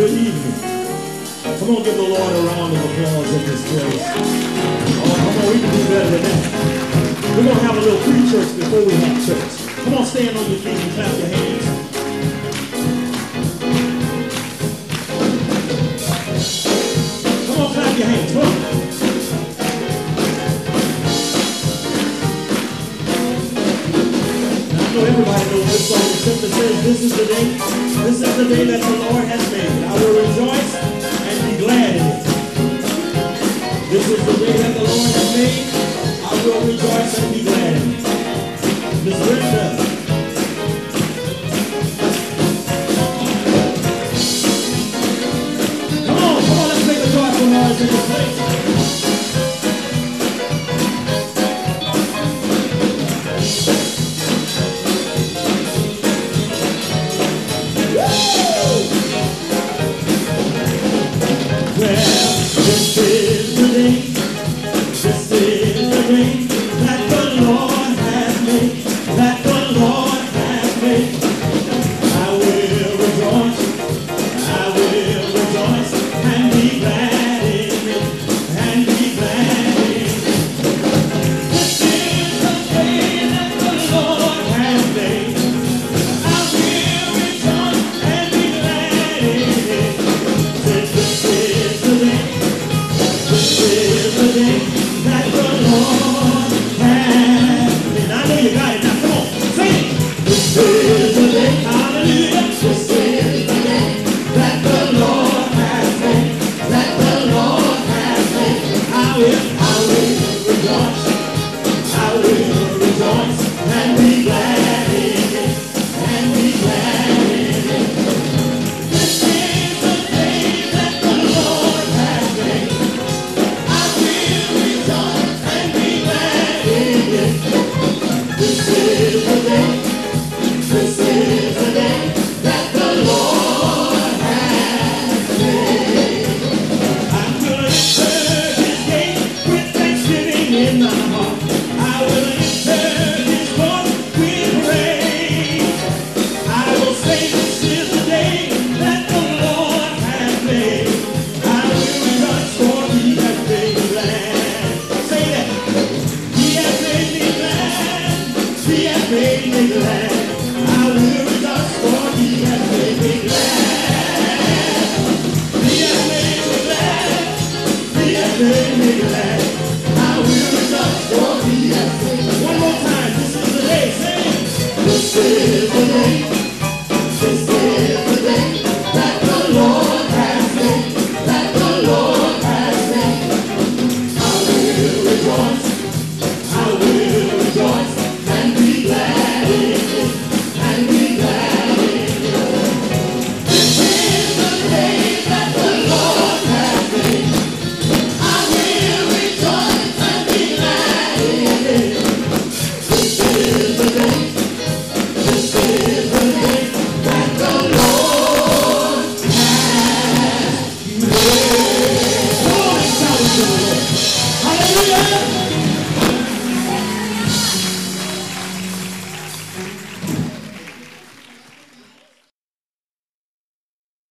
good evening. Come on, give the Lord a round of applause in this place. Oh, come on, we can do better than that. We're going to have a little pre-church before we have church. Come on, stand on your feet and clap your hands. Come on, clap your hands. Come on. Now, I know everybody knows this song. It simply says, this is the day that the Lord has made. I will rejoice and be glad in it. This is the day that the Lord has made. I will rejoice and be glad in it. Miss Brenda. Come on, let's make a joyful noise in this place.